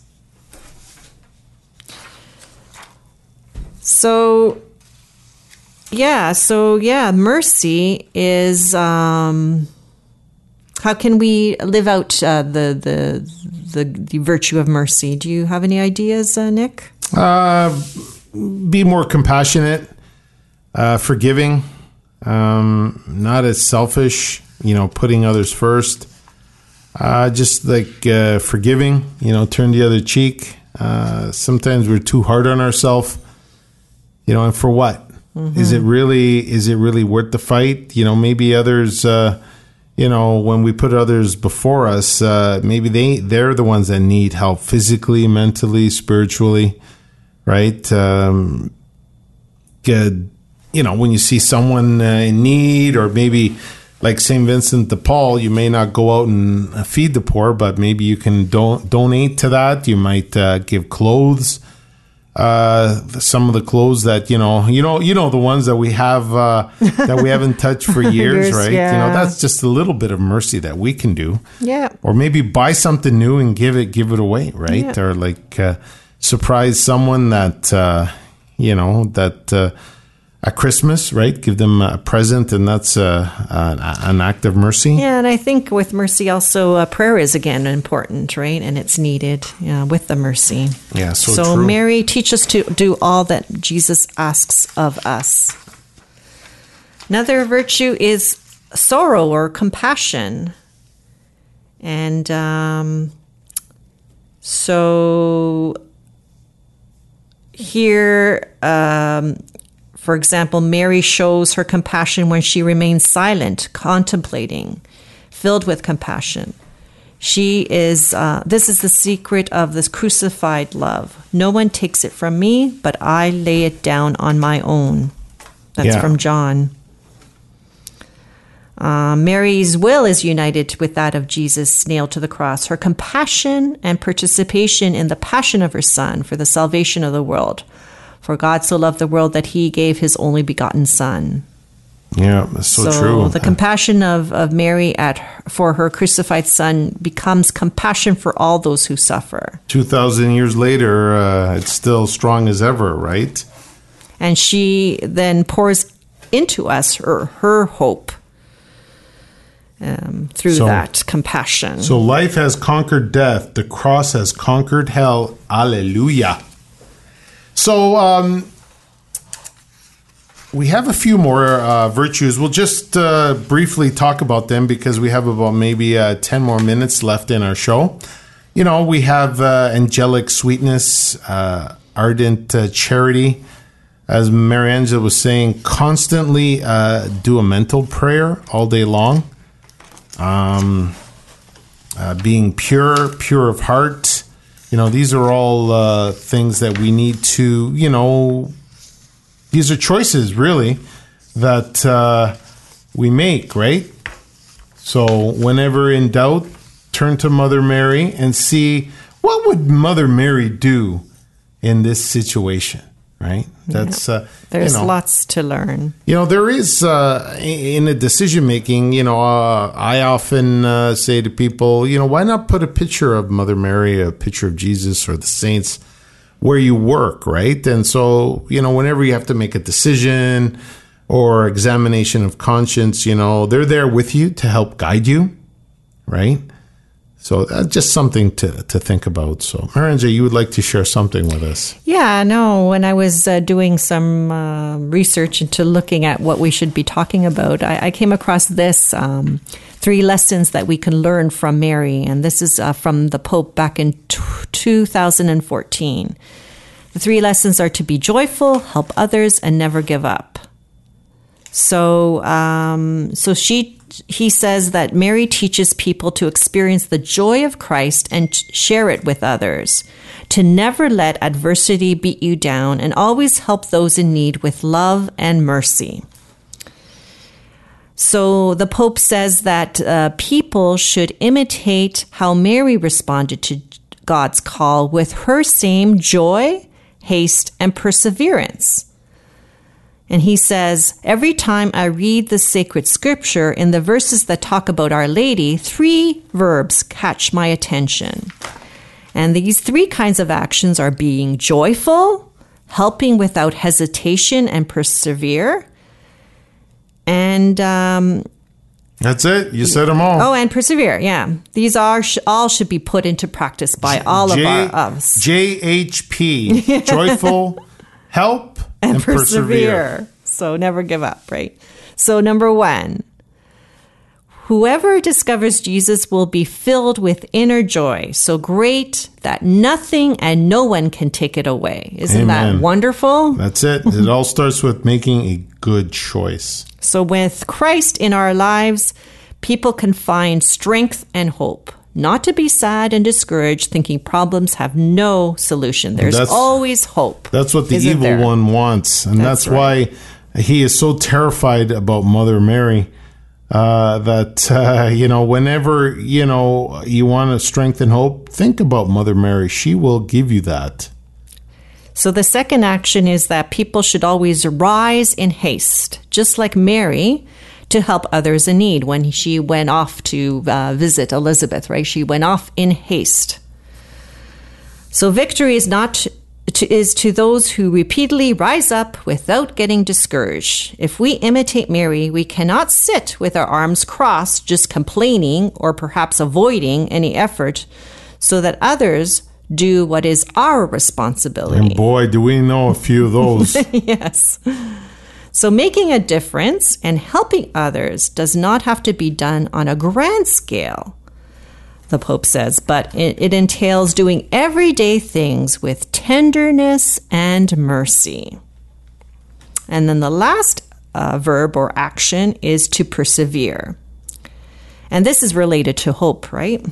So, yeah, so yeah, mercy is, um, how can we live out uh, the, the the the virtue of mercy? Do you have any ideas, uh, Nick? Uh, be more compassionate, uh, forgiving, um, not as selfish, you know, putting others first. Uh, just like uh, forgiving, you know, turn the other cheek. Uh, sometimes we're too hard on ourselves, you know, and for what? Mm-hmm. Is it really, is it really worth the fight? You know, maybe others, uh, you know, when we put others before us, uh, maybe they, they're the ones that need help physically, mentally, spiritually, right? Um, good, you know, when you see someone uh, in need, or maybe like Saint Vincent de Paul, you may not go out and uh, feed the poor, but maybe you can don- donate to that. You might uh, give clothes. Uh, some of the clothes that, you know, you know, you know, the ones that we have, uh, that we haven't touched for years, Years, right? yeah. You know, that's just a little bit of mercy that we can do. Yeah. Or maybe buy something new and give it, give it away, right? Yeah. Or like, uh, surprise someone that, uh, you know, that, uh, at Christmas, right? Give them a present, and that's uh, an, an act of mercy. Yeah, and I think with mercy also, uh, prayer is again important, right? And it's needed uh, with the mercy. Yeah, so, So true. Mary, teach us to do all that Jesus asks of us. Another virtue is sorrow or compassion. And um, so here, um, for example, Mary shows her compassion when she remains silent, contemplating, filled with compassion. She is, uh, this is the secret of this crucified love. No one takes it from me, but I lay it down on my own. That's Yeah. from John. Uh, Mary's will is united with that of Jesus nailed to the cross. Her compassion and participation in the passion of her Son for the salvation of the world. For God so loved the world that he gave his only begotten Son. Yeah, that's so, true. The compassion of, of Mary at for her crucified Son becomes compassion for all those who suffer. two thousand years later, uh, it's still strong as ever, right? And she then pours into us her, her hope um, through So- that compassion. So life has conquered death. The cross has conquered hell. Alleluia. So um, we have a few more uh, virtues. We'll just uh, briefly talk about them because we have about maybe uh, ten more minutes left in our show. You know, we have uh, angelic sweetness, uh, ardent uh, charity. As Mariangela was saying, constantly uh, do a mental prayer all day long. Um, uh, being pure, pure of heart. You know, these are all uh, things that we need to, you know, these are choices, really, that uh, we make, right? So whenever in doubt, turn to Mother Mary and see, what would Mother Mary do in this situation, right? That's uh, There's you know, lots to learn. You know, there is, uh, in a decision making, you know, uh, I often uh, say to people, you know, why not put a picture of Mother Mary, a picture of Jesus or the saints where you work, right? And so, you know, whenever you have to make a decision or examination of conscience, you know, they're there with you to help guide you, right? So that's just something to, to think about. So, Mariangela, you would like to share something with us? Yeah, no, when I was uh, doing some uh, research into looking at what we should be talking about, I, I came across this, um, three lessons that we can learn from Mary. And this is uh, from the Pope back in t- two thousand fourteen. The three lessons are to be joyful, help others, and never give up. So, um, so she, he says that Mary teaches people to experience the joy of Christ and share it with others, to never let adversity beat you down, and always help those in need with love and mercy. So the Pope says that uh, people should imitate how Mary responded to God's call with her same joy, haste, and perseverance. And he says, every time I read the sacred scripture in the verses that talk about Our Lady, three verbs catch my attention. And these three kinds of actions are being joyful, helping without hesitation and persevere, and um, that's it. You said them all. Oh, and persevere. Yeah, these are sh- all should be put into practice by all J- of our of us. J H P, joyful, help, and, and persevere. persevere. So never give up, right? So number one, whoever discovers Jesus will be filled with inner joy, so great that nothing and no one can take it away. Isn't Amen. that wonderful? That's it. It all starts with making a good choice. So with Christ in our lives, people can find strength and hope. Not to be sad and discouraged, thinking problems have no solution. There's that's, always hope. That's what the evil there? one wants. And that's, that's right. why he is so terrified about Mother Mary. Uh, that, uh, you know, whenever, you know, you want to strengthen hope, think about Mother Mary. She will give you that. So the second action is that people should always rise in haste, just like Mary, to help others in need when she went off to uh, visit Elizabeth, right? She went off in haste. So victory is not to, is to those who repeatedly rise up without getting discouraged. If we imitate Mary, we cannot sit with our arms crossed, just complaining or perhaps avoiding any effort so that others do what is our responsibility. And boy, do we know a few of those. Yes. So making a difference and helping others does not have to be done on a grand scale, the Pope says, but it, it entails doing everyday things with tenderness and mercy. And then the last uh, verb or action is to persevere. And this is related to hope, right?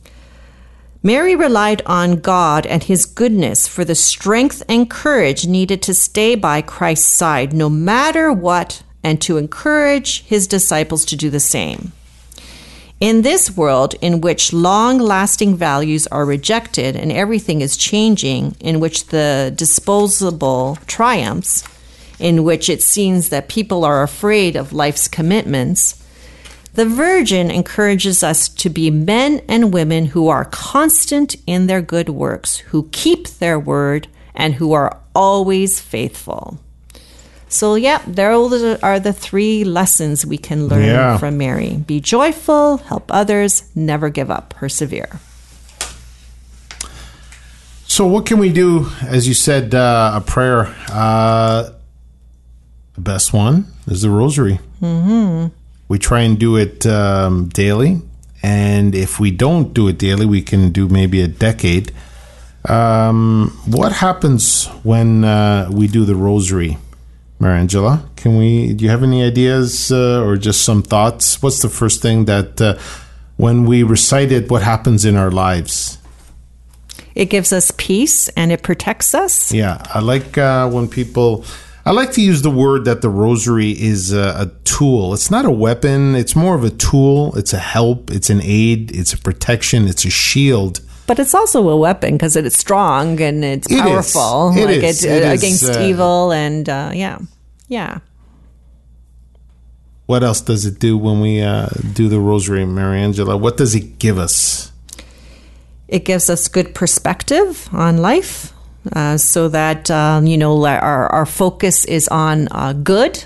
Mary relied on God and his goodness for the strength and courage needed to stay by Christ's side no matter what, and to encourage his disciples to do the same. In this world in which long-lasting values are rejected and everything is changing, in which the disposable triumphs, in which it seems that people are afraid of life's commitments, the Virgin encourages us to be men and women who are constant in their good works, who keep their word, and who are always faithful. So, yeah, there are the three lessons we can learn yeah. from Mary. Be joyful, help others, never give up, persevere. So what can we do? As you said, uh, a prayer. Uh, the best one is the rosary. Mm-hmm. We try and do it um, daily. And if we don't do it daily, we can do maybe a decade. Um, what happens when uh, we do the rosary? Mariangela, can we? Do you have any ideas uh, or just some thoughts? What's the first thing that uh, when we recite it, what happens in our lives? It gives us peace and it protects us. Yeah, I like uh, when people. I like to use the word that the rosary is a, a tool. It's not a weapon. It's more of a tool. It's a help. It's an aid. It's a protection. It's a shield. But it's also a weapon because it is strong and it's it powerful. Is. It like is. It, it against is, uh, evil and uh, yeah, yeah. What else does it do when we uh, do the rosary, Mariangela? What does it give us? It gives us good perspective on life. Uh, so that, um, you know, our, our focus is on uh, good.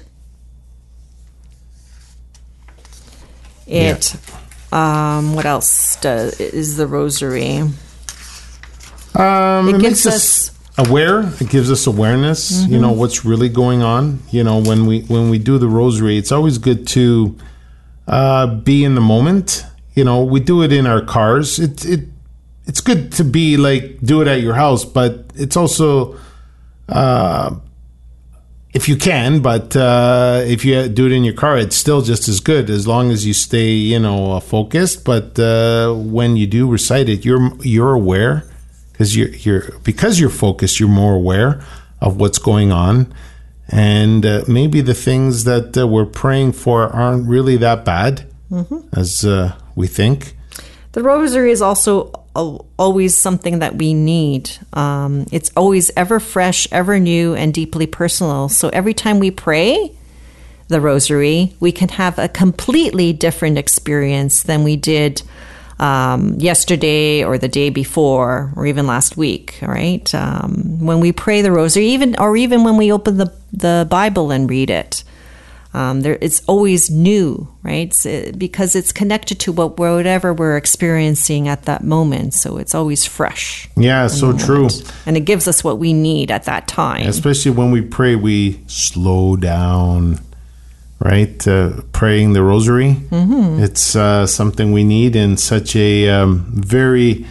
It, yeah. um, what else does, is the rosary? Um, it, it gives makes us, us aware. It gives us awareness, mm-hmm. you know, what's really going on. You know, when we, when we do the rosary, it's always good to uh, be in the moment. You know, we do it in our cars. It, it, It's good to be like, do it at your house, but it's also, uh, if you can, but uh, if you do it in your car, it's still just as good as long as you stay, you know, uh, focused. But uh, when you do recite it, you're you're aware because you're you're because you're focused. You're more aware of what's going on, and uh, maybe the things that uh, we're praying for aren't really that bad mm-hmm. as uh, we think. The rosary is also al- always something that we need. Um, it's always ever fresh, ever new, and deeply personal. So every time we pray the rosary, we can have a completely different experience than we did um, yesterday or the day before or even last week, right? Um, when we pray the rosary, even or even when we open the, the Bible and read it, um, there it's always new, right? It's, uh, because it's connected to what whatever we're experiencing at that moment. So it's always fresh. Yeah, so true. And it gives us what we need at that time. Especially when we pray, we slow down. Right, uh, praying the rosary. Mm-hmm. It's uh, something we need in such a um, very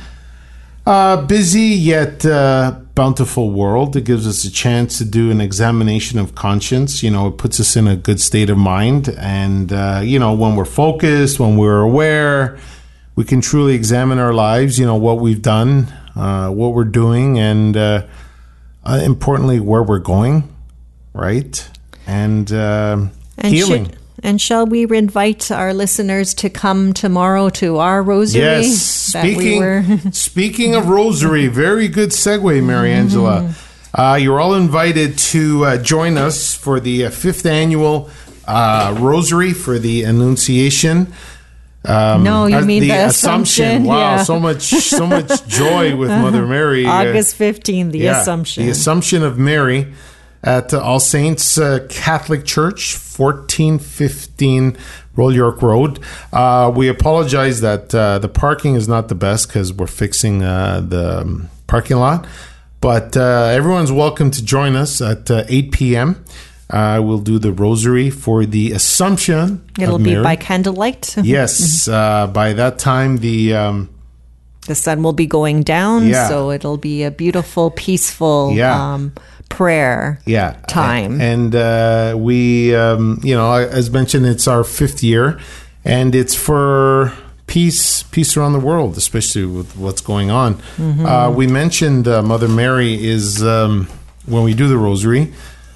uh, busy yet uh, bountiful world. It gives us a chance to do an examination of conscience. You know, it puts us in a good state of mind. And, uh, you know, when we're focused, when we're aware, we can truly examine our lives, you know, what we've done, uh, what we're doing, and uh, uh, importantly, where we're going, right? And... Uh, And, healing. should, and shall we invite our listeners to come tomorrow to our rosary? Yes. that we Speaking, were speaking of rosary, very good segue, Mary Angela. Mm-hmm. Uh, you're all invited to uh, join us for the uh, fifth annual uh, rosary for the Annunciation. Um, no, you uh, mean the, the Assumption. Assumption. Wow, Yeah. so much, so much joy with Mother Mary. August fifteenth, the yeah, Assumption. The Assumption of Mary at uh, All Saints uh, Catholic Church, fourteen fifteen Royal York Road. Uh, we apologize that uh, the parking is not the best because we're fixing uh, the um, parking lot. But uh, everyone's welcome to join us at uh, eight p.m. Uh, we'll do the rosary for the Assumption It'll of be Mary. by candlelight. Yes. Uh, by that time, the... Um, the sun will be going down, Yeah. so it'll be a beautiful, peaceful Yeah. um, prayer yeah time. and uh we um you know, as mentioned, it's our fifth year, and it's for peace peace around the world, especially with what's going on. Mm-hmm. uh we mentioned uh, Mother Mary is um when we do the rosary,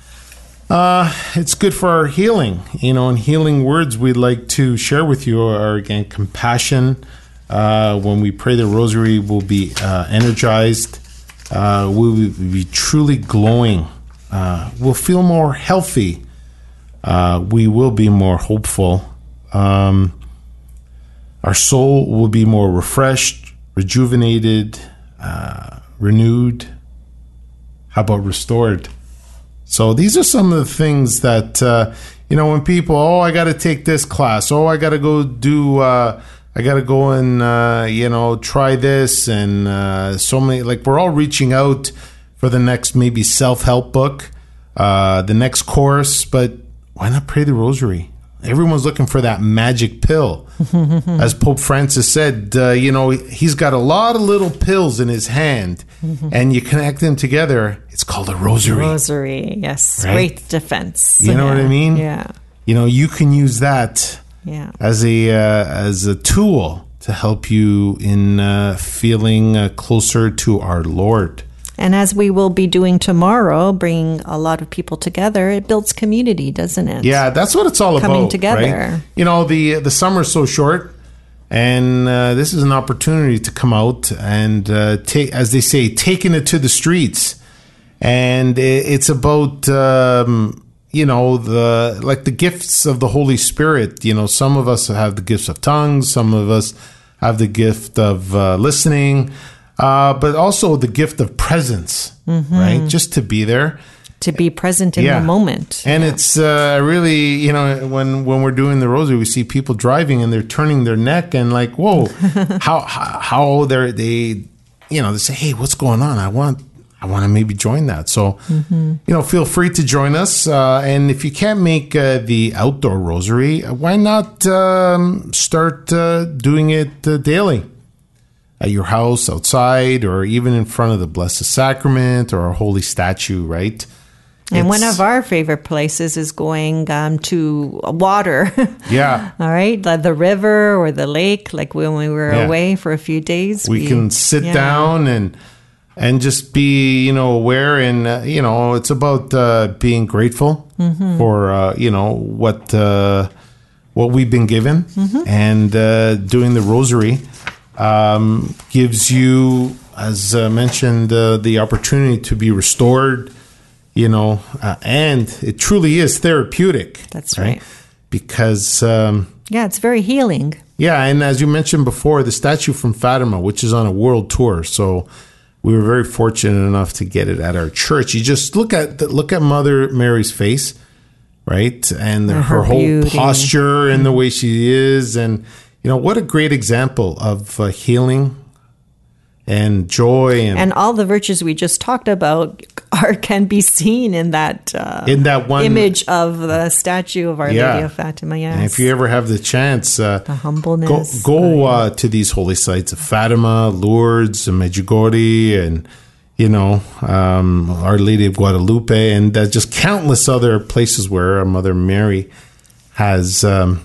uh it's good for our healing, you know, and healing words we'd like to share with you are, again, compassion. Uh when we pray the rosary, we'll be uh energized. Uh, we will be truly glowing. Uh, we'll feel more healthy. Uh, we will be more hopeful. Um, our soul will be more refreshed, rejuvenated, uh, renewed. How about restored? So these are some of the things that, uh, you know, when people, oh, I got to take this class. Oh, I got to go do... Uh, I got to go and, uh, you know, try this. And uh, so many, like, we're all reaching out for the next maybe self-help book, uh, the next course. But why not pray the rosary? Everyone's looking for that magic pill. As Pope Francis said, uh, you know, he's got a lot of little pills in his hand. And you connect them together. It's called a rosary. Rosary, yes. Right? Great defense. You know yeah. what I mean? Yeah. You know, you can use that. Yeah. As a uh, as a tool to help you in uh, feeling uh, closer to our Lord. And as we will be doing tomorrow, bringing a lot of people together, it builds community, doesn't it? Yeah, that's what it's all Coming about. together. Right? You know, the the summer's so short, and uh, this is an opportunity to come out and uh, take, as they say, taking it to the streets. And it's about. Um, You know, the like the gifts of the Holy Spirit. You know, some of us have the gifts of tongues. Some of us have the gift of uh, listening, uh, but also the gift of presence, mm-hmm. right? Just to be there. To be present in yeah. the moment. And yeah. it's uh, really, you know, when, when we're doing the rosary, we see people driving and they're turning their neck and like, whoa, how, how, how they're, they, you know, they say, hey, what's going on? I want... I want to maybe join that. So, mm-hmm. you know, feel free to join us. Uh, and if you can't make uh, the outdoor rosary, why not um, start uh, doing it uh, daily at your house, outside, or even in front of the Blessed Sacrament or a holy statue, right? And It's, one of our favorite places is going um, to water. Yeah. All right. Like the river or the lake, like when we were Yeah. away for a few days. We, we can sit yeah. down and... And just be, you know, aware, and uh, you know, it's about uh, being grateful mm-hmm. for, uh, you know, what uh, what we've been given, mm-hmm. and uh, doing the rosary um, gives you, as uh, mentioned, uh, the opportunity to be restored, you know, uh, and it truly is therapeutic. That's right. right? Because... Um, yeah, it's very healing. Yeah, and as you mentioned before, the statue from Fatima, which is on a world tour, so we were very fortunate enough to get it at our church. You just look at the, look at Mother Mary's face, right, and her, her whole beauty. posture and the way she is, and you know what a great example of uh, healing and joy, and, and all the virtues we just talked about are can be seen in that uh, in that one image of the statue of Our yeah. Lady of Fatima. Yes. And if you ever have the chance, uh, the humbleness, go, go uh, to these holy sites of Fatima, Lourdes, and Medjugorje, and you know um, Our Lady of Guadalupe, and uh, just countless other places where our Mother Mary has um,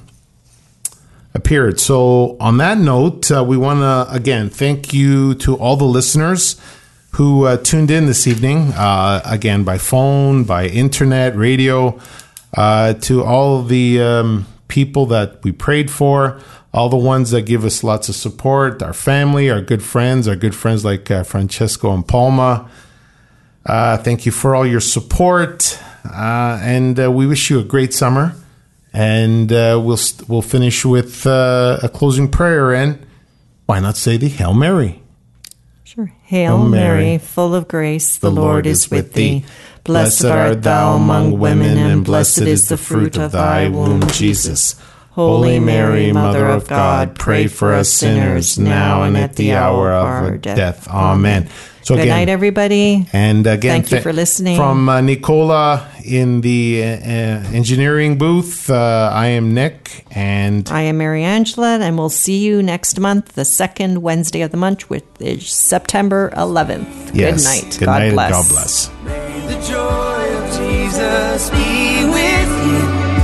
appeared. So on that note, uh, we want to again thank you to all the listeners who uh, tuned in this evening, uh, again by phone, by internet, radio, uh, to all the um, people that we prayed for, all the ones that give us lots of support, our family, our good friends, our good friends like uh, Francesco and Palma. Uh, thank you for all your support, uh, and uh, we wish you a great summer. And uh, we'll we'll finish with uh, a closing prayer, and why not say the Hail Mary? Sure. Hail, Hail Mary, Mary, full of grace, the, the Lord, Lord is with thee. Blessed art thou among women, and blessed is the fruit of thy womb, Jesus. Holy Mary, Mother of God, pray for us sinners, now and at the hour of our death. death. Amen. So Good again, night, everybody. And again, thank you th- for listening. From uh, Nicola in the uh, engineering booth, uh, I am Nick. And I am Mary Angela, and we'll see you next month, the second Wednesday of the month, which is September eleventh. Yes. Good night. Good God night bless. And God bless. May the joy of Jesus be with you.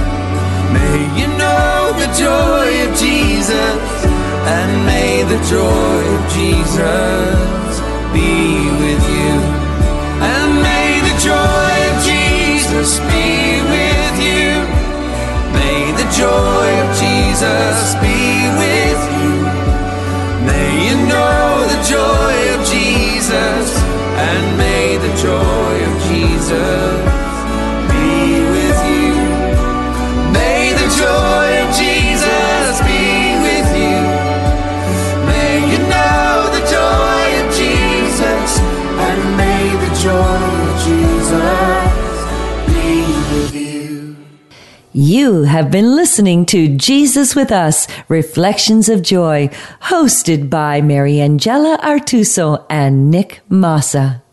May you know the joy of Jesus, and may the joy of Jesus be with you, and may the joy of Jesus be with you. May the joy of Jesus be with you. May you know the joy of Jesus, and may the joy of Jesus be with you. May the joy of Jesus be with you. May you know the joy of Jesus, and may the joy of Jesus be with you. You have been listening to Jesus with Us, Reflections of Joy, hosted by Mary Angela Artuso and Nick Massa.